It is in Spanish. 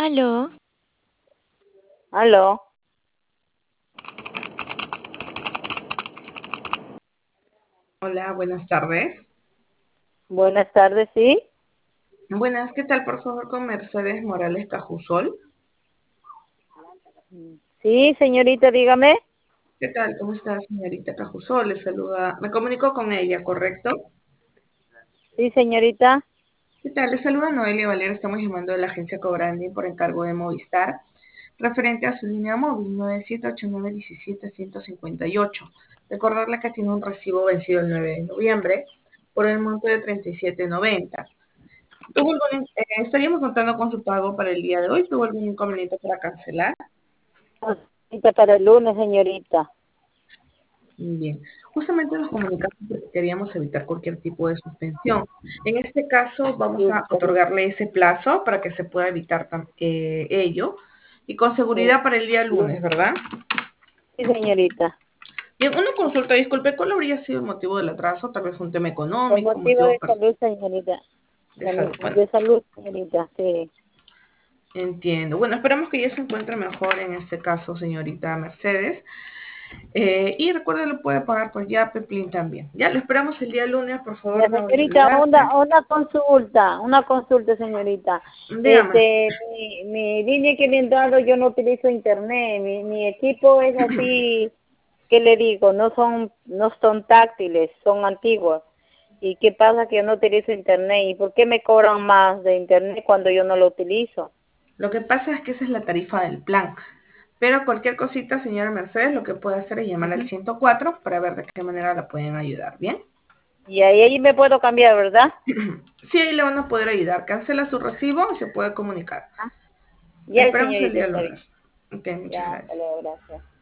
Aló, Aló, Hola, buenas tardes. buenas tardes, ¿sí? Buenas, ¿qué tal? Por favor, con Mercedes Morales Cajusol. Sí, señorita, dígame. ¿Qué tal? ¿Cómo está, señorita Cajusol? Le saluda, me comunico con ella, ¿correcto? Sí, señorita. ¿Qué tal? Le saluda Noelia Valera, estamos llamando de la agencia Cobrandi por encargo de Movistar, referente a su línea móvil 978917-158. Recordarle que tiene un recibo vencido el 9 de noviembre por el monto de 37.90. Estaríamos contando con su pago para el día de hoy. ¿Tuvo algún inconveniente para cancelar? Cita para el lunes, señorita. Bien, justamente nos comunicamos porque queríamos evitar cualquier tipo de suspensión. En este caso, vamos a otorgarle ese plazo para que se pueda evitar ello y con seguridad para el día lunes, ¿verdad? Sí, señorita. Bien, una consulta, disculpe, ¿cuál habría sido el motivo del atraso? Tal vez un tema Por económico, motivo motivos de salud, señorita. de salud. Bueno, De salud, señorita, sí. entiendo. Bueno, esperamos que ya se encuentre mejor en este caso, señorita Mercedes. Y recuerde, lo puede pagar por Yape, Plin también. Ya lo esperamos el día lunes, por favor, Ya, no señorita, olvidarse. una consulta, señorita. Dígame. Mi línea que me han dado, yo no utilizo internet. Mi equipo es así, ¿qué le digo? No son táctiles, son antiguos. ¿Y qué pasa que yo no utilizo internet? ¿Y por qué me cobran más de internet cuando yo no lo utilizo? Lo que pasa es que esa es la tarifa del plan. Pero cualquier cosita, señora Mercedes, lo que puede hacer es llamar al 104 para ver de qué manera la pueden ayudar. ¿Bien? Y ahí me puedo cambiar, ¿verdad? Sí, ahí le van a poder ayudar. Cancela su recibo y se puede comunicar. Ah, Le ya, esperamos el señorita, día está bien. lunes. Ok, muchas Ya, hasta gracias. luego, gracias.